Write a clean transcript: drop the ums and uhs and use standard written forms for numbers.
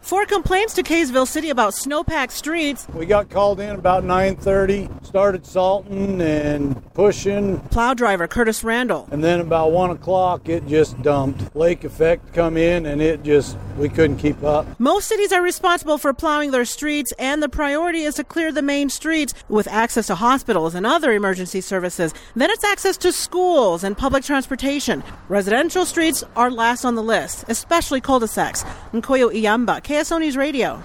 4 complaints to Kaysville City about snowpacked streets. We got called in about 9:30, started salting and pushing. Plow driver Curtis Randall. And then about 1 o'clock, it just dumped. Lake effect come in, and we couldn't keep up. Most cities are responsible for plowing their streets, and the priority is to clear the main streets with access to hospitals and other emergency services. Then it's access to schools and public transportation. Residential streets are last on the list, especially cul-de-sacs. Nkoyo Iyamba, KSO News Radio.